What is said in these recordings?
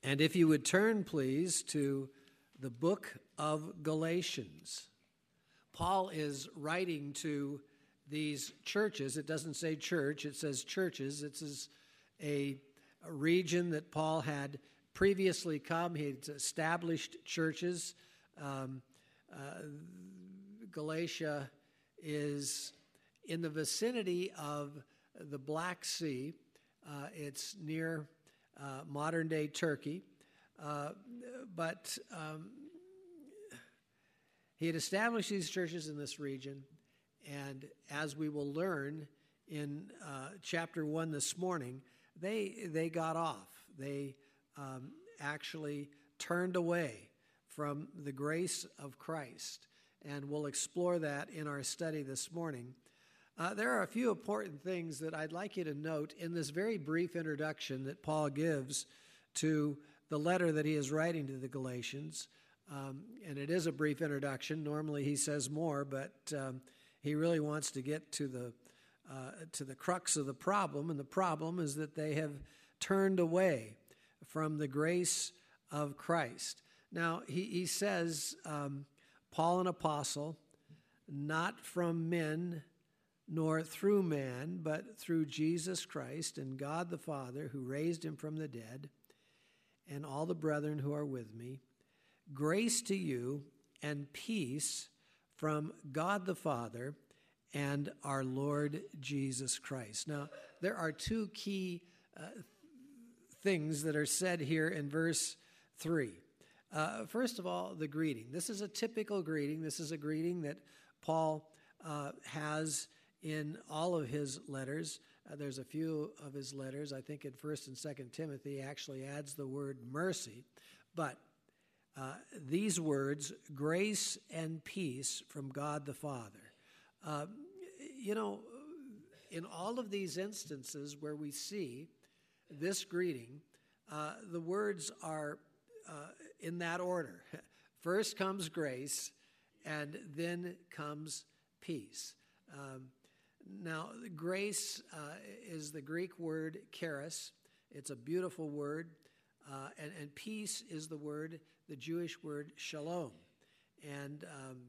And if you would turn, please, to the book of Galatians. Paul is writing to these churches. It doesn't say church, it says churches. It's a region that Paul had previously come. He had established churches. Galatia is in the vicinity of the Black Sea. It's near modern-day Turkey. But he had established these churches in this region, and as we will learn in chapter 1 this morning, they got off. They actually turned away from the grace of Christ, and we'll explore that in our study this morning. There are a few important things that I'd like you to note in this very brief introduction that Paul gives to the letter that he is writing to the Galatians. And it is a brief introduction. Normally he says more, but he really wants to get to the crux of the problem, and the problem is that they have turned away from the grace of Christ. Now, he says, Paul, an apostle, not from men nor through man, but through Jesus Christ and God the Father, who raised him from the dead, and all the brethren who are with me, grace to you and peace from God the Father and our Lord Jesus Christ. Now, there are two key things that are said here in verse 3. First of all, the greeting. This is a typical greeting. This is a greeting that Paul has in all of his letters. There's a few of his letters. I think in 1st and 2nd Timothy, he actually adds the word mercy. But these words, grace and peace from God the Father. In all of these instances where we see this greeting, the words are in that order. First comes grace, and then comes peace. Now, grace is the Greek word charis. It's a beautiful word. And peace is the Jewish word shalom. And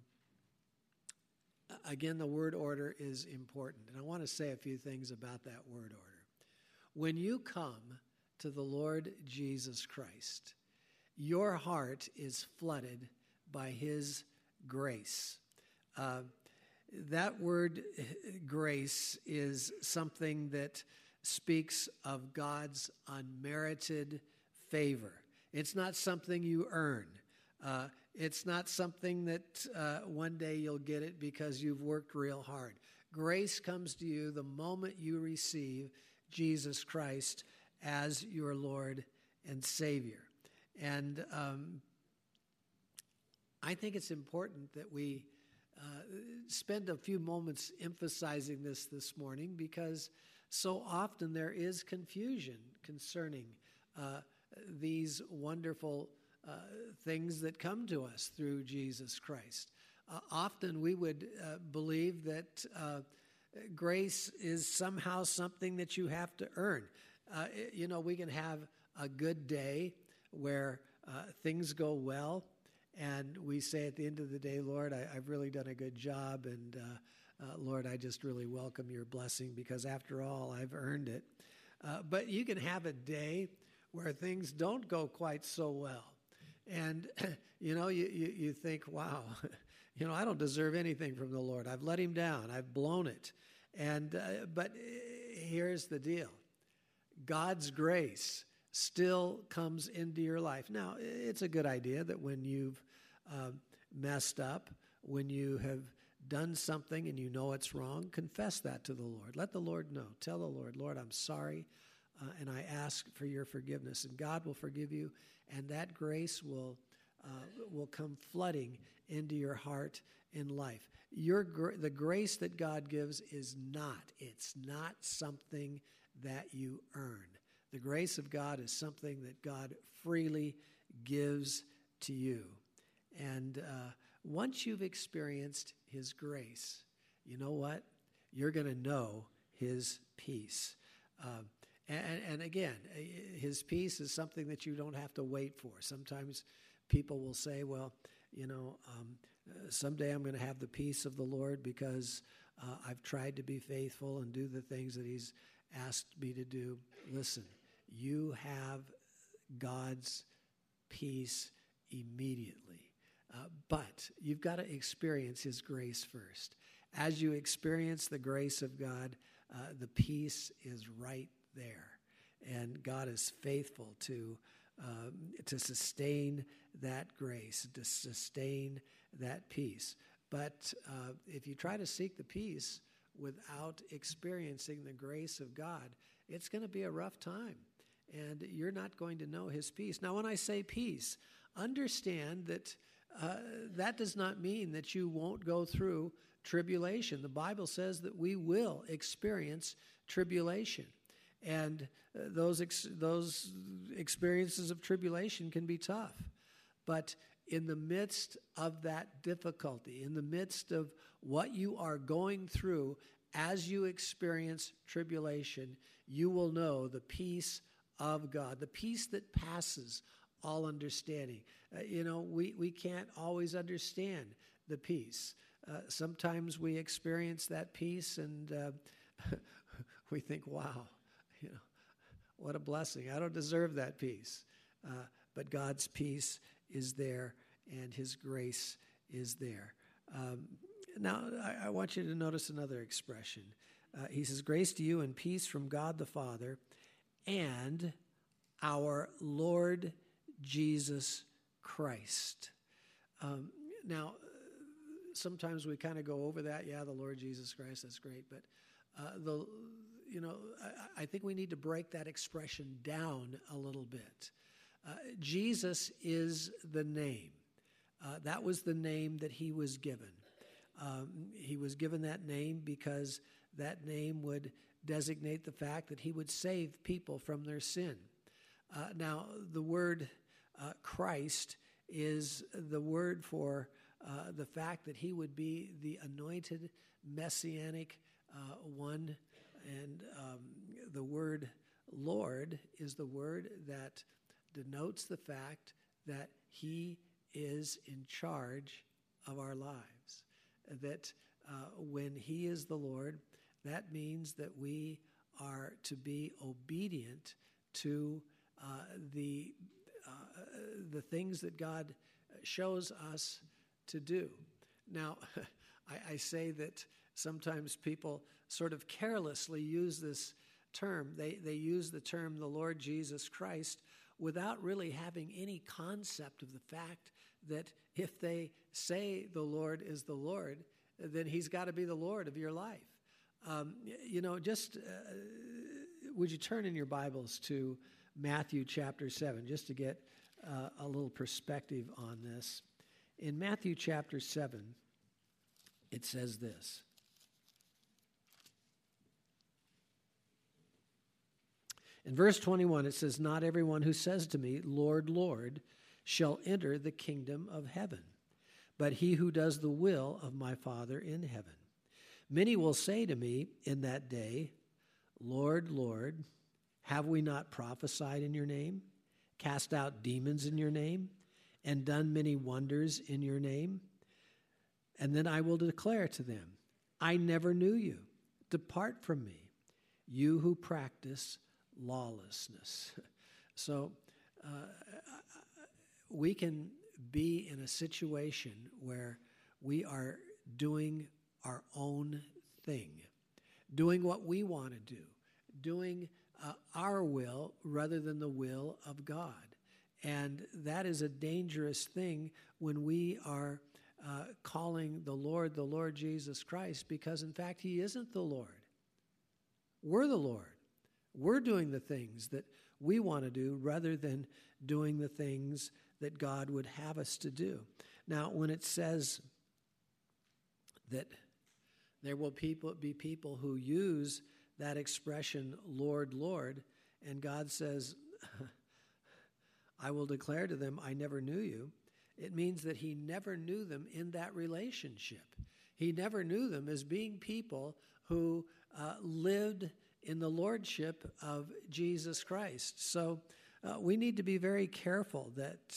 again, the word order is important. And I want to say a few things about that word order. When you come to the Lord Jesus Christ, your heart is flooded by his grace. That word grace is something that speaks of God's unmerited favor. It's not something you earn. It's not something that one day you'll get it because you've worked real hard. Grace comes to you the moment you receive Jesus Christ as your Lord and Savior. And I think it's important that we spend a few moments emphasizing this morning, because so often there is confusion concerning these wonderful things that come to us through Jesus Christ. Often we would believe that grace is somehow something that you have to earn. We can have a good day where things go well, and we say at the end of the day, Lord, I've really done a good job, and Lord, I just really welcome your blessing, because after all, I've earned it. But you can have a day where things don't go quite so well, and you think, wow, I don't deserve anything from the Lord. I've let him down. I've blown it. But here's the deal. God's grace still comes into your life. Now, it's a good idea that when you've messed up, when you have done something and you know it's wrong, confess that to the Lord. Let the Lord know. Tell the Lord, Lord, I'm sorry, and I ask for your forgiveness. And God will forgive you, and that grace will come flooding into your heart and life. The grace that God gives it's not something that you earn. The grace of God is something that God freely gives to you. And once you've experienced his grace, you know what? You're going to know his peace. And again, his peace is something that you don't have to wait for. Sometimes people will say, well, someday I'm going to have the peace of the Lord because I've tried to be faithful and do the things that he's asked me to do. Listen, you have God's peace immediately. But you've got to experience his grace first. As you experience the grace of God, the peace is right there. And God is faithful to sustain that grace, to sustain that peace. But if you try to seek the peace without experiencing the grace of God, it's going to be a rough time. And you're not going to know his peace. Now, when I say peace, understand that that does not mean that you won't go through tribulation. The Bible says that we will experience tribulation. And those experiences of tribulation can be tough. But in the midst of that difficulty, in the midst of what you are going through as you experience tribulation, you will know the peace of God, the peace that passes all understanding. We can't always understand the peace. Sometimes we experience that peace and we think, wow, what a blessing. I don't deserve that peace. But God's peace is there and his grace is there. Now, I want you to notice another expression. He says, grace to you and peace from God the Father and our Lord Jesus Christ. Now, sometimes we kind of go over that. Yeah, the Lord Jesus Christ, that's great. But I think we need to break that expression down a little bit. Jesus is the name. That was the name that he was given. He was given that name because that name would designate the fact that he would save people from their sin. Now, the word Christ is the word for the fact that he would be the anointed messianic one. And the word Lord is the word that denotes the fact that he is in charge of our lives. That when he is the Lord, that means that we are to be obedient to the things that God shows us to do. Now, I say that sometimes people sort of carelessly use this term. They use the term the Lord Jesus Christ without really having any concept of the fact that if they say the Lord is the Lord, then he's got to be the Lord of your life. Would you turn in your Bibles to Matthew chapter 7, just to get a little perspective on this. In Matthew chapter 7, it says this. In verse 21, it says, not everyone who says to me, Lord, Lord, shall enter the kingdom of heaven, but he who does the will of my Father in heaven. Many will say to me in that day, Lord, Lord, have we not prophesied in your name, cast out demons in your name, and done many wonders in your name? And then I will declare to them, I never knew you. Depart from me, you who practice lawlessness. So we can be in a situation where we are doing our own thing, doing what we want to do, doing our will rather than the will of God. And that is a dangerous thing when we are calling the Lord Jesus Christ, because in fact he isn't the Lord. We're the Lord. We're doing the things that we want to do rather than doing the things that God would have us to do. Now, when it says that there will be people who use that expression, Lord, Lord, and God says, I will declare to them, I never knew you, it means that he never knew them in that relationship. He never knew them as being people who lived in the lordship of Jesus Christ. So we need to be very careful that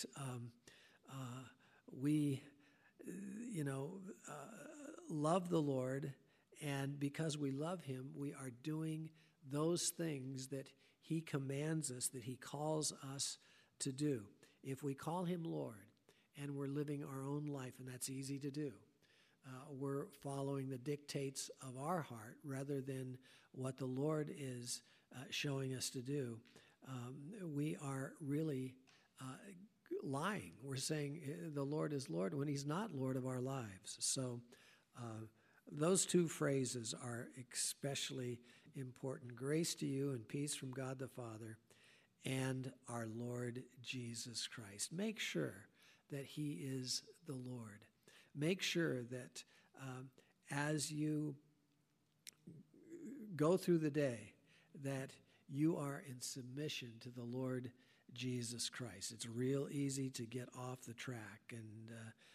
we, love the Lord, and because we love him, we are doing those things that he commands us, that he calls us to do. If we call him Lord and we're living our own life, and that's easy to do, we're following the dictates of our heart rather than what the Lord is showing us to do, we are really lying. We're saying the Lord is Lord when he's not Lord of our lives. So those two phrases are especially important. Grace to you and peace from God the Father and our Lord Jesus Christ. Make sure that he is the Lord. Make sure that as you go through the day, that you are in submission to the Lord Jesus Christ. It's real easy to get off the track, and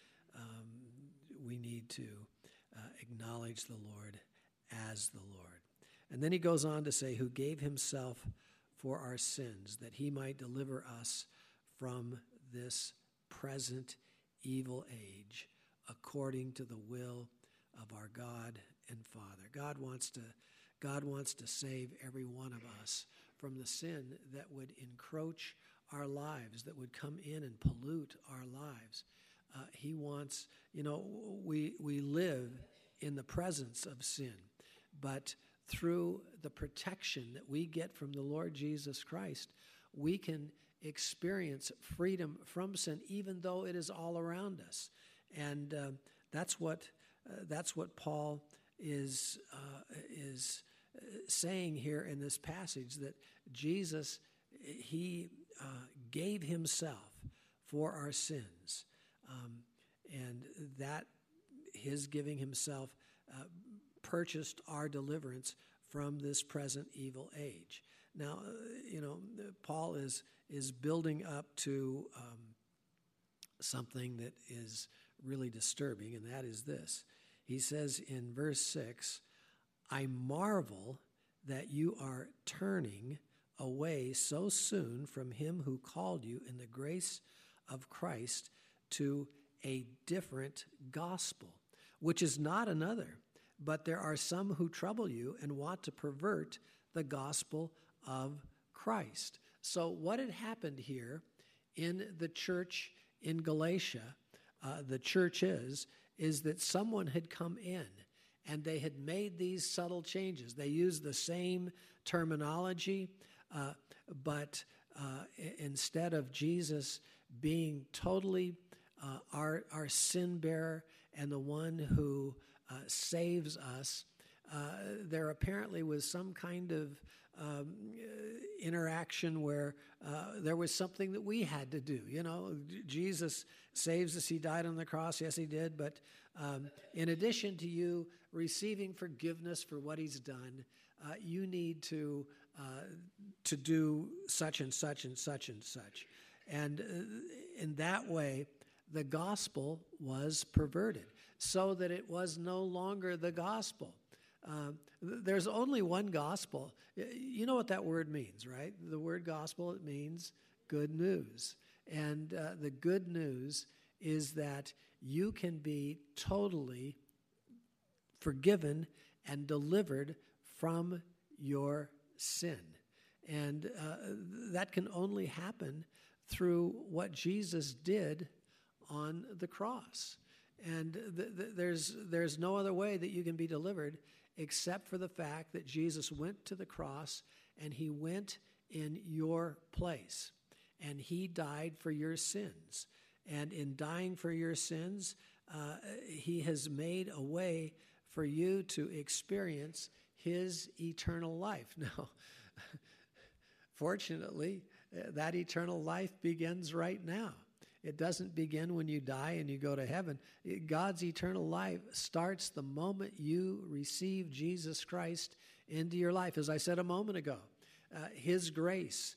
we need to acknowledge the Lord as the Lord. And then he goes on to say, who gave himself for our sins, that he might deliver us from this present evil age, according to the will of our God and Father. God wants to save every one of us from the sin that would encroach our lives, that would come in and pollute our lives. He wants, we live in the presence of sin, but through the protection that we get from the Lord Jesus Christ, we can experience freedom from sin, even though it is all around us. And that's what Paul is saying here in this passage, that Jesus, he gave himself for our sins, and that his giving himself purchased our deliverance from this present evil age. Now, Paul is building up to something that is really disturbing, and that is this. He says in verse 6, I marvel that you are turning away so soon from him who called you in the grace of Christ to a different gospel, which is not another, but there are some who trouble you and want to pervert the gospel of Christ. So what had happened here in the church in Galatia, the church is that someone had come in and they had made these subtle changes. They used the same terminology, but instead of Jesus being totally our sin bearer and the one who saves us, there apparently was some kind of interaction where there was something that we had to do. Jesus saves us. He died on the cross. Yes, he did. But in addition to you receiving forgiveness for what he's done, you need to do such and such and such and such. And in that way, the gospel was perverted so that it was no longer the gospel. There's only one gospel. You know what that word means, right? The word gospel, it means good news. And the good news is that you can be totally forgiven and delivered from your sin. And that can only happen through what Jesus did on the cross. And there's no other way that you can be delivered except for the fact that Jesus went to the cross and he went in your place and he died for your sins. And in dying for your sins, he has made a way for you to experience his eternal life. Now, fortunately, that eternal life begins right now. It doesn't begin when you die and you go to heaven. God's eternal life starts the moment you receive Jesus Christ into your life. As I said a moment ago, his grace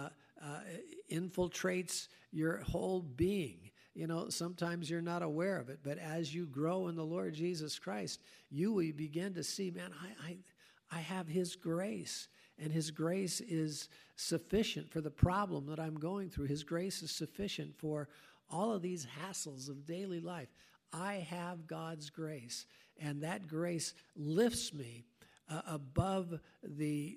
infiltrates your whole being. Sometimes you're not aware of it, but as you grow in the Lord Jesus Christ, you will begin to see, man, I have his grace, and his grace is sufficient for the problem that I'm going through. His grace is sufficient for all of these hassles of daily life. I have God's grace, and that grace lifts me above the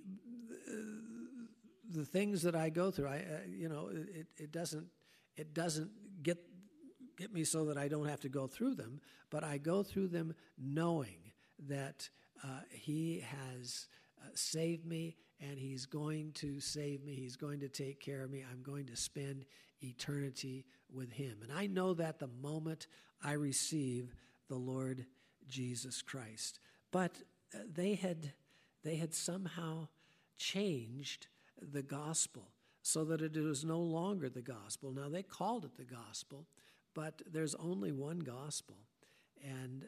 things that I go through. It doesn't get me so that I don't have to go through them, but I go through them knowing that he has saved me, and he's going to save me. He's going to take care of me. I'm going to spend eternity with him. And I know that the moment I receive the Lord Jesus Christ. But they had somehow changed the gospel so that it was no longer the gospel. Now, they called it the gospel, but there's only one gospel, and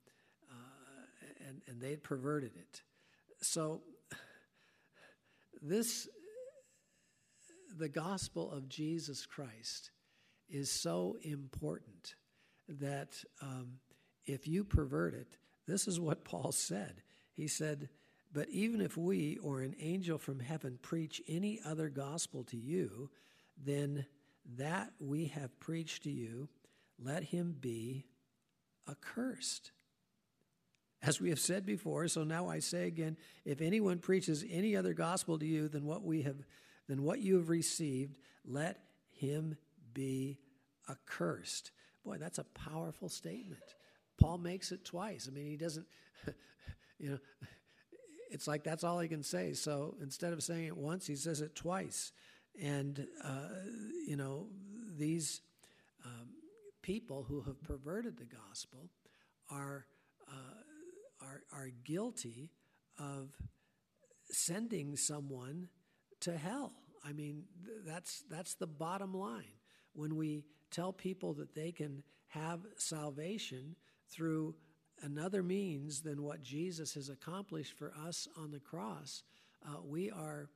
they had perverted it. So the gospel of Jesus Christ is so important that if you pervert it, this is what Paul said. He said, "But even if we or an angel from heaven preach any other gospel to you than that we have preached to you, let him be accursed. As we have said before, so now I say again, if anyone preaches any other gospel to you than what you have received, let him be accursed." Boy, that's a powerful statement. Paul makes it twice. I mean, he doesn't, it's like that's all he can say. So instead of saying it once, he says it twice. And, these people who have perverted the gospel are guilty of sending someone to hell. I mean, that's the bottom line. When we tell people that they can have salvation through another means than what Jesus has accomplished for us on the cross, we are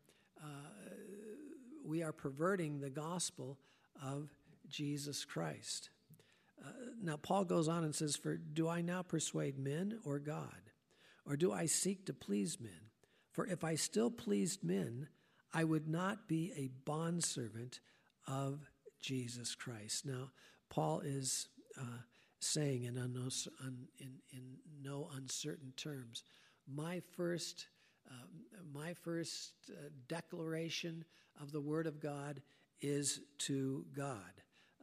perverting the gospel of Jesus Christ. Now, Paul goes on and says, "For do I now persuade men or God? Or do I seek to please men? For if I still pleased men, I would not be a bondservant of Jesus Christ." Now, Paul is saying in no uncertain terms, my first declaration of the Word of God is to God.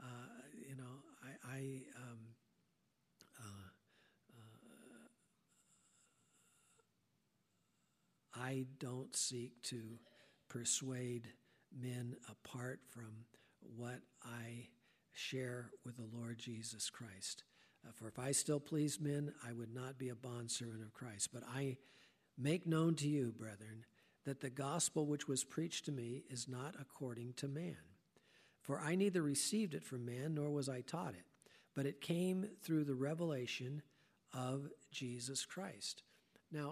I don't seek to persuade men apart from what I share with the Lord Jesus Christ. For if I still pleased men, I would not be a bondservant of Christ. But I make known to you, brethren, that the gospel which was preached to me is not according to man. For I neither received it from man, nor was I taught it, but it came through the revelation of Jesus Christ. Now,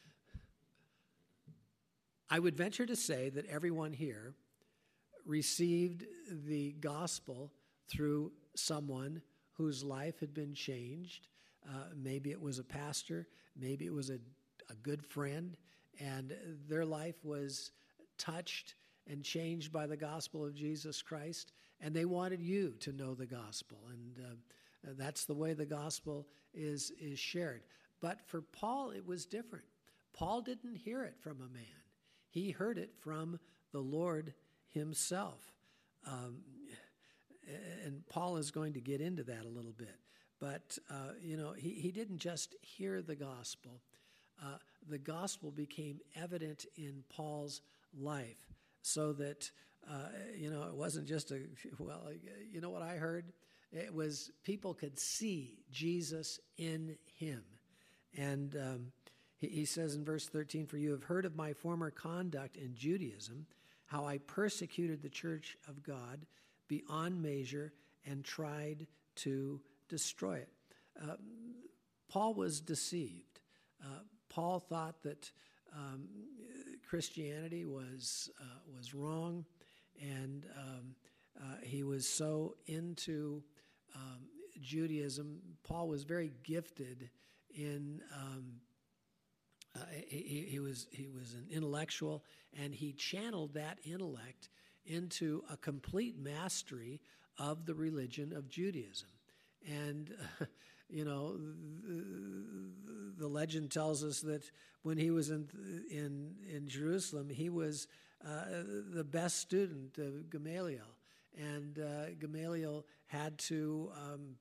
I would venture to say that everyone here received the gospel through someone whose life had been changed. Maybe it was a pastor, maybe it was a good friend, and their life was touched and changed by the gospel of Jesus Christ, and they wanted you to know the gospel, and that's the way the gospel is shared. But for Paul, it was different. Paul didn't hear it from a man. He heard it from the Lord himself. And Paul is going to get into that a little bit. But, he didn't just hear the gospel. The gospel became evident in Paul's life so that, it wasn't just you know what I heard? It was people could see Jesus in him. And he says in verse 13, "For you have heard of my former conduct in Judaism, how I persecuted the church of God beyond measure and tried to destroy it." Paul was deceived. Paul thought that Christianity was wrong, and he was so into Judaism. Paul was very gifted in He was an intellectual, and he channeled that intellect into a complete mastery of the religion of Judaism. And the legend tells us that when he was in Jerusalem, he was the best student of Gamaliel, and Gamaliel had to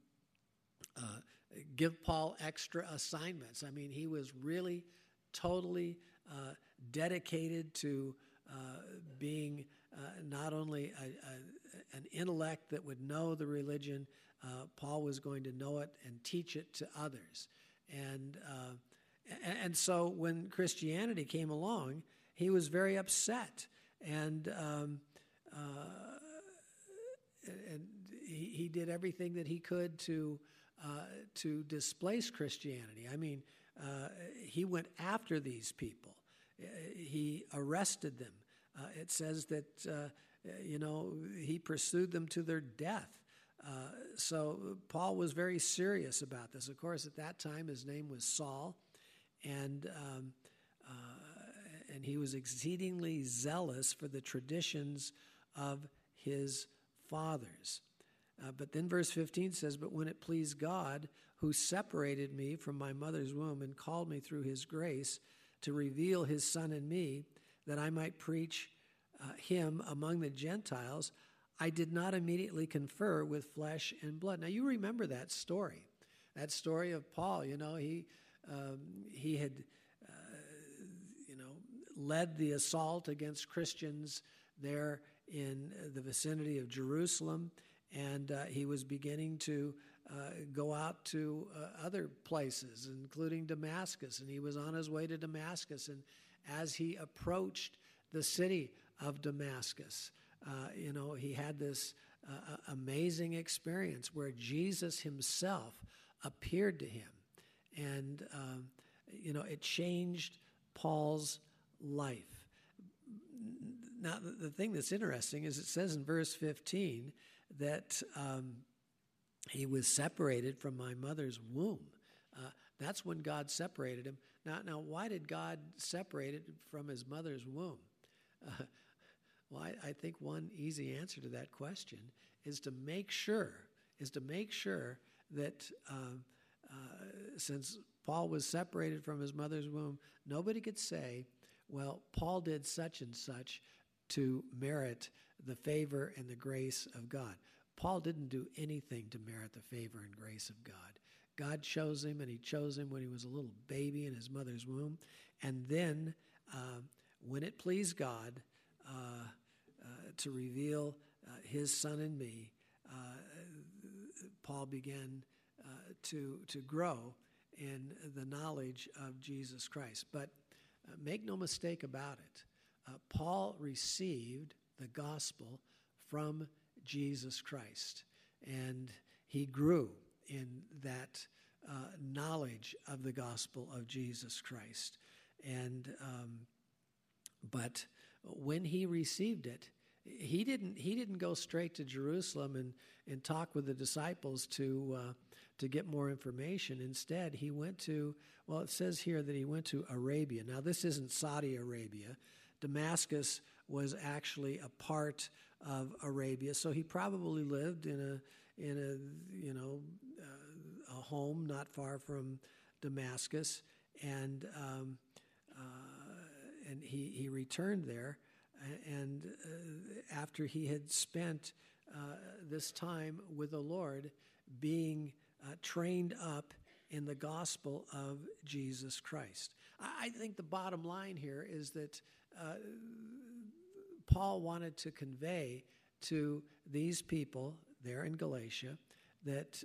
give Paul extra assignments. I mean, he was really totally dedicated to being not only an intellect that would know the religion, Paul was going to know it and teach it to others. And so when Christianity came along, he was very upset, and he did everything that he could to displace Christianity. I mean, he went after these people. He arrested them. It says that he pursued them to their death. So Paul was very serious about this. Of course, at that time, his name was Saul, and he was exceedingly zealous for the traditions of his fathers. But then verse 15 says, "But when it pleased God, who separated me from my mother's womb and called me through his grace to reveal his Son in me, that I might preach him among the Gentiles, I did not immediately confer with flesh and blood." Now, you remember that story of Paul. He had led the assault against Christians there in the vicinity of Jerusalem, and he was beginning to go out to other places, including Damascus, and he was on his way to Damascus, and as he approached the city of Damascus, he had this amazing experience where Jesus himself appeared to him, and it changed Paul's life. Now, the thing that's interesting is it says in verse 15 that he was separated from my mother's womb. That's when God separated him. Now, why did God separate it from his mother's womb? Well, I think one easy answer to that question is to make sure that since Paul was separated from his mother's womb, nobody could say, well, Paul did such and such to merit the favor and the grace of God. Paul didn't do anything to merit the favor and grace of God. God chose him, and he chose him when he was a little baby in his mother's womb. And then when it pleased God to reveal his Son in me, Paul began to grow in the knowledge of Jesus Christ. But make no mistake about it, Paul received the gospel from Jesus Christ, and he grew in that knowledge of the gospel of Jesus Christ. And but when he received it, he didn't go straight to Jerusalem and talk with the disciples to get more information. Instead, he went to, well, it says here that he went to Arabia. Now, this isn't Saudi Arabia. Damascus was actually a part of Arabia, so he probably lived in a home not far from Damascus, and he returned there, and after he had spent this time with the Lord, being trained up in the gospel of Jesus Christ. I think the bottom line here is that Paul wanted to convey to these people there in Galatia that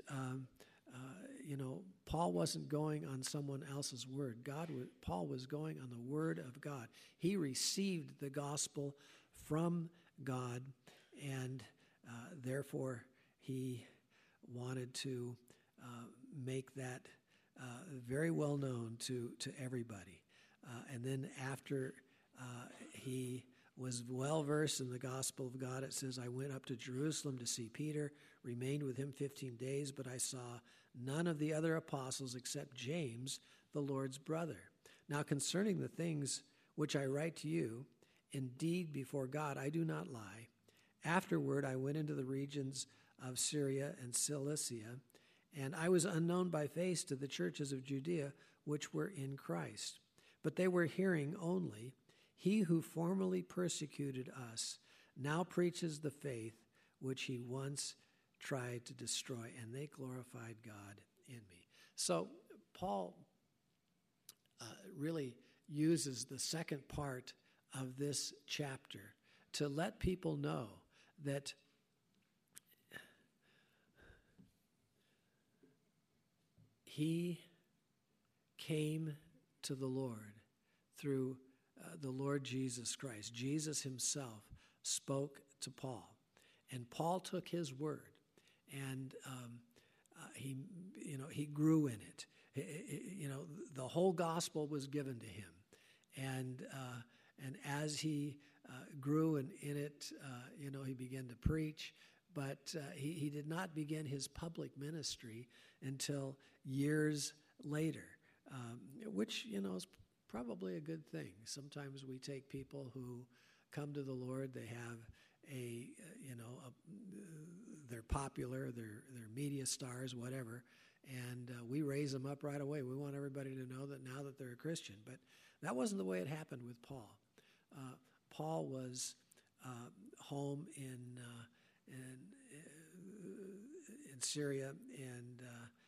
Paul wasn't going on someone else's word. Paul was going on the word of God. He received the gospel from God, and therefore he wanted to make that very well known to everybody. And then after he was well versed in the gospel of God, it says, I went up to Jerusalem to see Peter, remained with him 15 days, but I saw none of the other apostles except James, the Lord's brother. Now concerning the things which I write to you, indeed before God I do not lie. Afterward I went into the regions of Syria and Cilicia, and I was unknown by face to the churches of Judea which were in Christ. But they were hearing only, he who formerly persecuted us now preaches the faith which he once tried to destroy, and they glorified God in me. So Paul really uses the second part of this chapter to let people know that he came to the Lord through the Lord Jesus Christ. Jesus himself spoke to Paul, and Paul took his word, and he grew in it. The whole gospel was given to him, and as he grew in it, he began to preach. But he did not begin his public ministry until years later, which, is probably a good thing. Sometimes we take people who come to the Lord, they have they're popular, they're media stars, whatever, and we raise them up right away. We want everybody to know that now that they're a Christian. But that wasn't the way it happened with Paul. Paul was home in Syria, and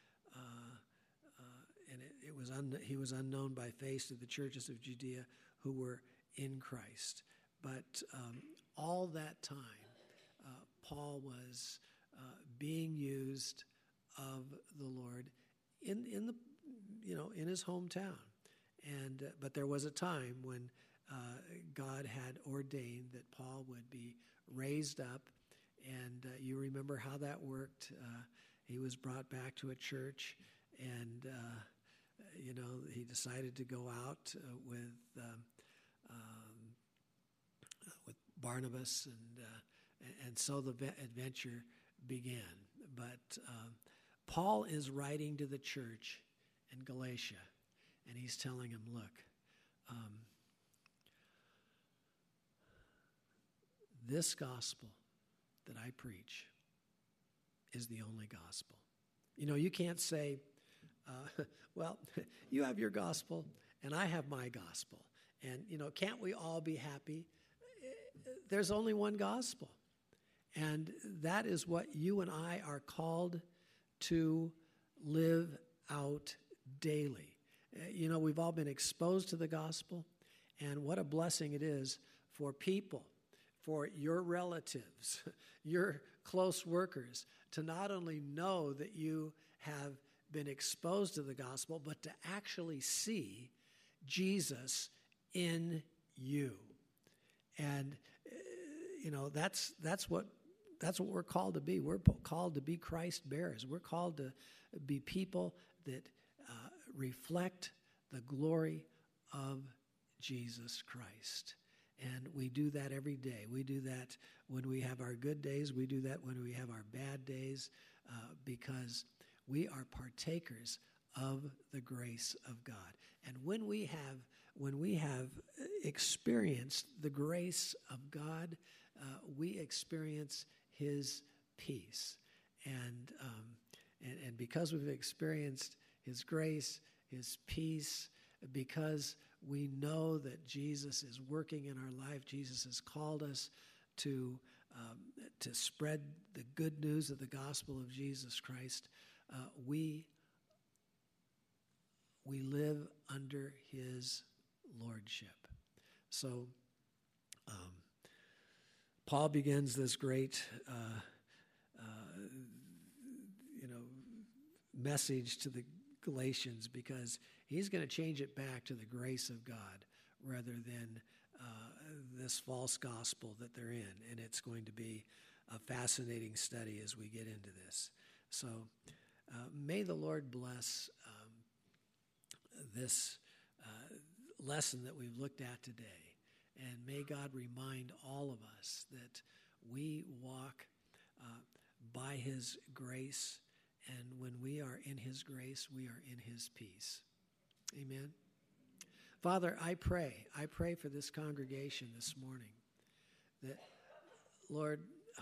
he was unknown by face to the churches of Judea who were in Christ. But all that time, Paul was being used of the Lord in his hometown, but there was a time when God had ordained that Paul would be raised up, and you remember how that worked. He was brought back to a church, and he decided to go out with Barnabas, and so the adventure began. But Paul is writing to the church in Galatia, and he's telling them, look, this gospel that I preach is the only gospel. You can't say, well, you have your gospel and I have my gospel. And, can't we all be happy? There's only one gospel. And that is what you and I are called to live out daily. We've all been exposed to the gospel, and what a blessing it is for people, for your relatives, your close workers, to not only know that you have been exposed to the gospel, but to actually see Jesus in you. And that's what we're called to be. We're called to be Christ bearers. We're called to be people that reflect the glory of Jesus Christ. And we do that every day. We do that when we have our good days. We do that when we have our bad days, because we are partakers of the grace of God. And when we have experienced the grace of God, we experience His peace. And because we've experienced His grace, His peace, because we know that Jesus is working in our life, Jesus has called us to spread the good news of the gospel of Jesus Christ, we live under His lordship. So Paul begins this great message to the Galatians, because he's going to change it back to the grace of God rather than this false gospel that they're in. And it's going to be a fascinating study as we get into this. So may the Lord bless this lesson that we've looked at today. And may God remind all of us that we walk by His grace, and when we are in His grace, we are in His peace. Amen. Father, I pray for this congregation this morning that, Lord,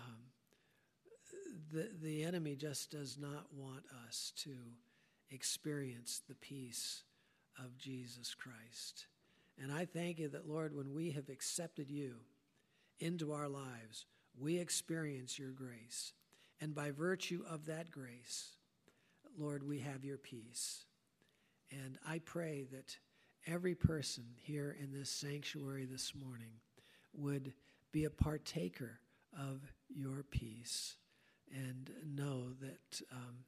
the enemy just does not want us to experience the peace of Jesus Christ. And I thank you that, Lord, when we have accepted you into our lives, we experience your grace. And by virtue of that grace, Lord, we have your peace. And I pray that every person here in this sanctuary this morning would be a partaker of your peace and know that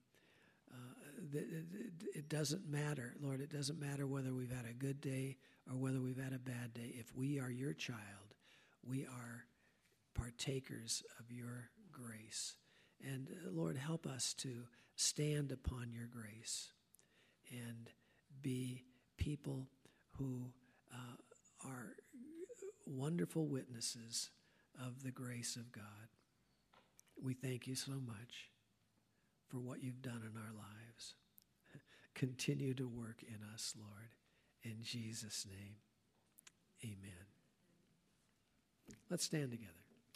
it doesn't matter, Lord, it doesn't matter whether we've had a good day or whether we've had a bad day. If we are your child, we are partakers of your grace. And Lord, help us to stand upon your grace and be people who are wonderful witnesses of the grace of God. We thank you so much for what you've done in our lives. Continue to work in us, Lord. In Jesus' name, amen. Let's stand together.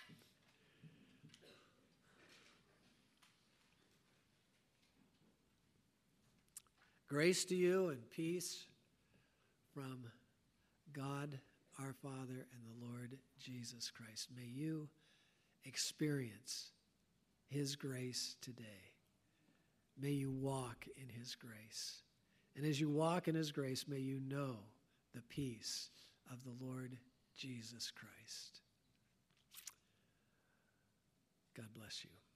Grace to you and peace from God our Father and the Lord Jesus Christ. May you experience his grace today. May you walk in his grace. And as you walk in his grace, may you know the peace of the Lord Jesus Christ. God bless you.